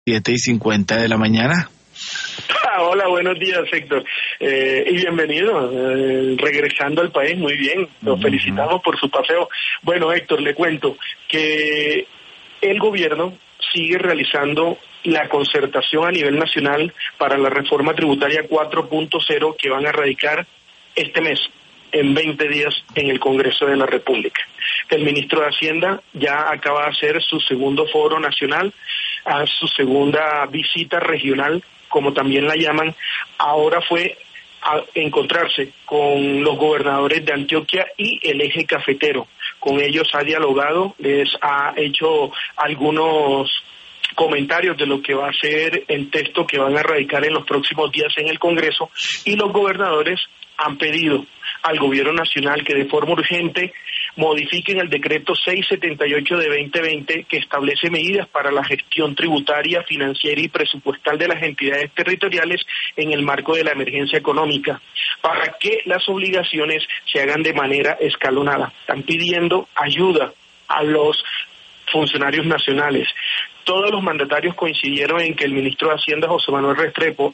7:50 de la mañana. Hola, buenos días, Héctor, y bienvenido, regresando al país. Muy bien, los felicitamos por su paseo. Bueno, Héctor, le cuento que el gobierno sigue realizando la concertación a nivel nacional para la reforma tributaria 4.0 que van a radicar este mes, en 20 días, en el Congreso de la República. El ministro de Hacienda ya acaba de hacer su segundo foro nacional, a su segunda visita regional, como también la llaman. Ahora fue a encontrarse con los gobernadores de Antioquia y el eje cafetero. Con ellos ha dialogado, les ha hecho algunos comentarios de lo que va a ser el texto que van a radicar en los próximos días en el Congreso, y los gobernadores han pedido al gobierno nacional que de forma urgente modifiquen el decreto 678 de 2020 que establece medidas para la gestión tributaria, financiera y presupuestal de las entidades territoriales en el marco de la emergencia económica, para que las obligaciones se hagan de manera escalonada. Están pidiendo ayuda a los funcionarios nacionales. Todos los mandatarios coincidieron en que el ministro de Hacienda, José Manuel Restrepo,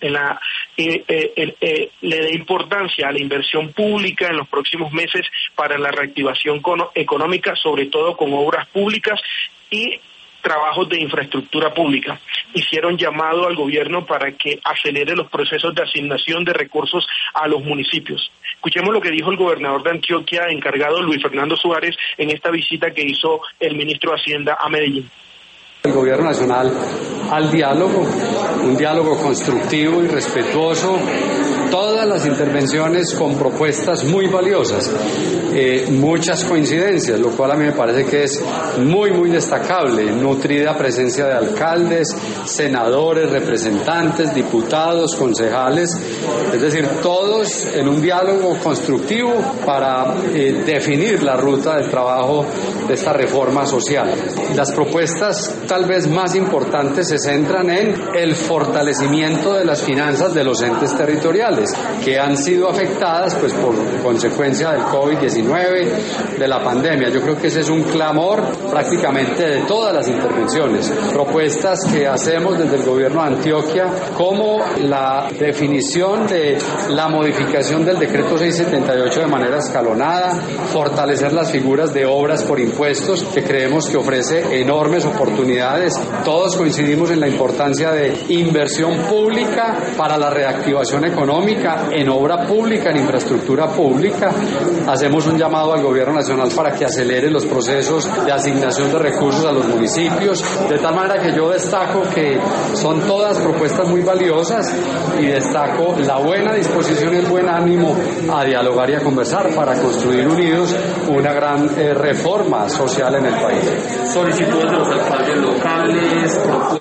le dé importancia a la inversión pública en los próximos meses para la reactivación económica, sobre todo con obras públicas y trabajos de infraestructura pública. Hicieron llamado al gobierno para que acelere los procesos de asignación de recursos a los municipios. Escuchemos lo que dijo el gobernador de Antioquia, encargado, Luis Fernando Suárez, en esta visita que hizo el ministro de Hacienda a Medellín. El gobierno nacional al diálogo, un diálogo constructivo y respetuoso, todas las intervenciones con propuestas muy valiosas, muchas coincidencias, lo cual a mí me parece que es muy destacable, nutrida presencia de alcaldes, senadores, representantes, diputados, concejales, es decir, todos en un diálogo constructivo para definir la ruta del trabajo de esta reforma social. Las propuestas tal vez más importantes se centran en el fortalecimiento de las finanzas de los entes territoriales, que han sido afectadas pues por consecuencia del COVID-19, de la pandemia. Yo creo que ese es un clamor prácticamente de todas las intervenciones. Propuestas que hacemos desde el gobierno de Antioquia, como la definición de la modificación del decreto 678 de manera escalonada, fortalecer las figuras de obras por impuestos, que creemos que ofrece enormes oportunidades. Todos coincidimos en la importancia de inversión pública para la reactivación económica, en obra pública, en infraestructura pública. Hacemos un llamado al gobierno nacional para que acelere los procesos de asignación de recursos a los municipios, de tal manera que yo destaco que son todas propuestas muy valiosas y destaco la buena disposición y el buen ánimo a dialogar y a conversar para construir unidos una gran reforma social en el país. Solicitudes de los alcaldes locales.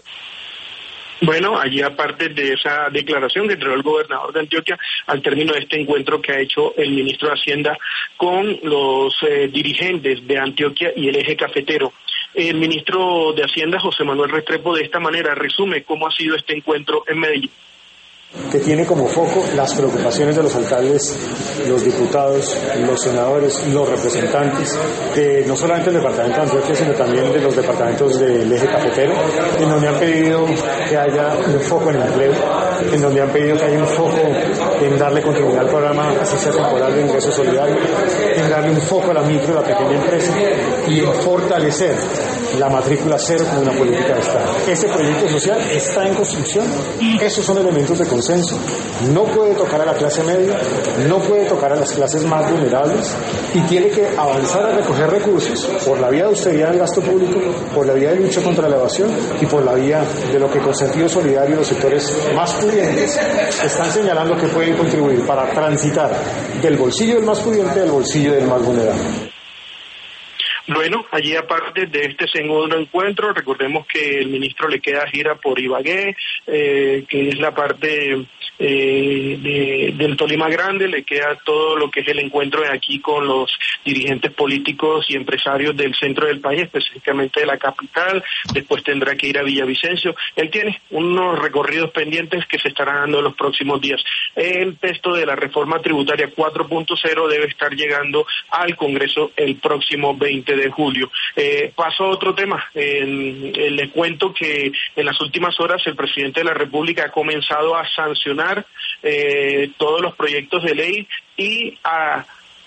Bueno, allí aparte de esa declaración que entregó el gobernador de Antioquia al término de este encuentro que ha hecho el ministro de Hacienda con los dirigentes de Antioquia y el eje cafetero, el ministro de Hacienda, José Manuel Restrepo, de esta manera resume cómo ha sido este encuentro en Medellín. Que tiene como foco las preocupaciones de los alcaldes, los diputados, los senadores, los representantes de no solamente el departamento de Antioquia, sino también de los departamentos del eje cafetero, en donde han pedido que haya un foco en el empleo, en donde han pedido que haya un foco en darle continuidad al programa, así sea temporal, de ingreso solidario, en darle un foco a la micro y la pequeña empresa y en fortalecer la matrícula cero como una política de Estado. Ese proyecto social está en construcción, esos son elementos de consenso, no puede tocar a la clase media, no puede tocar a las clases más vulnerables y tiene que avanzar a recoger recursos por la vía de austeridad del gasto público, por la vía de lucha contra la evasión y por la vía de lo que con sentido solidario los sectores más pudientes están señalando que pueden contribuir para transitar del bolsillo del más pudiente al bolsillo del más vulnerable. Bueno, allí aparte de este segundo encuentro, recordemos que el ministro le queda gira por Ibagué, que es la parte del Tolima Grande, le queda todo lo que es el encuentro de aquí con los dirigentes políticos y empresarios del centro del país, específicamente de la capital. Después tendrá que ir a Villavicencio. Él tiene unos recorridos pendientes que se estarán dando en los próximos días. El texto de la reforma tributaria 4.0 debe estar llegando al Congreso el próximo 20 de julio. Paso a otro tema. Les cuento que en las últimas horas el presidente de la República ha comenzado a sancionar todos los proyectos de ley y a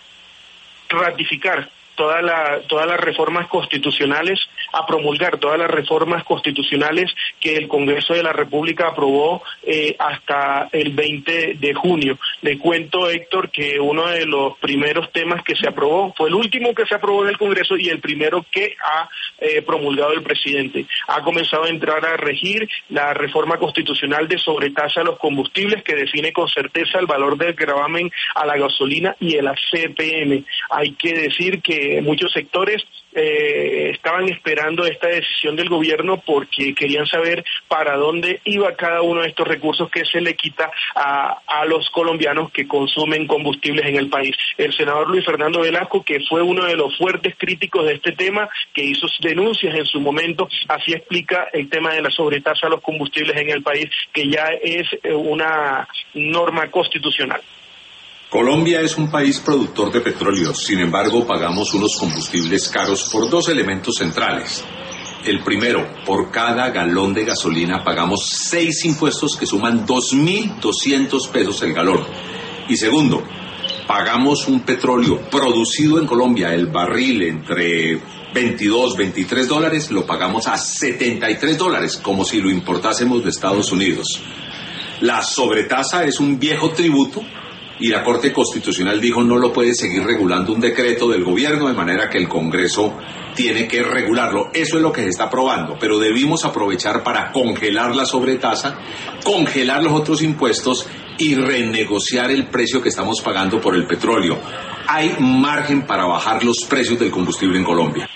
ratificar todas las reformas constitucionales, a promulgar todas las reformas constitucionales que el Congreso de la República aprobó hasta el 20 de junio. Le cuento, Héctor, que uno de los primeros temas que se aprobó, fue el último que se aprobó en el Congreso y el primero que ha promulgado el presidente. Ha comenzado a entrar a regir la reforma constitucional de sobretasa a los combustibles, que define con certeza el valor del gravamen a la gasolina y el CPM. Hay que decir que muchos sectores estaban esperando esta decisión del gobierno porque querían saber para dónde iba cada uno de estos recursos que se le quita a los colombianos que consumen combustibles en el país. El senador Luis Fernando Velasco, que fue uno de los fuertes críticos de este tema, que hizo denuncias en su momento, así explica el tema de la sobretasa a los combustibles en el país, que ya es una norma constitucional. Colombia es un país productor de petróleo, sin embargo pagamos unos combustibles caros por dos elementos centrales. El primero, por cada galón de gasolina pagamos 6 impuestos que suman 2.200 pesos el galón. Y segundo, pagamos un petróleo producido en Colombia, el barril entre 22, 23 dólares, lo pagamos a 73 dólares, como si lo importásemos de Estados Unidos. La sobretasa es un viejo tributo y la Corte Constitucional dijo no lo puede seguir regulando un decreto del gobierno, de manera que el Congreso tiene que regularlo. Eso es lo que se está aprobando, pero debimos aprovechar para congelar la sobretasa, congelar los otros impuestos y renegociar el precio que estamos pagando por el petróleo. Hay margen para bajar los precios del combustible en Colombia.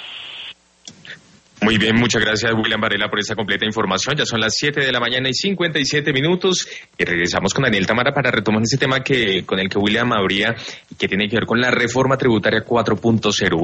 Muy bien, muchas gracias William Varela por esta completa información. Ya son las 7 de la mañana y 57 minutos y regresamos con Daniel Tamara para retomar ese tema con el que William abría y que tiene que ver con la reforma tributaria 4.0.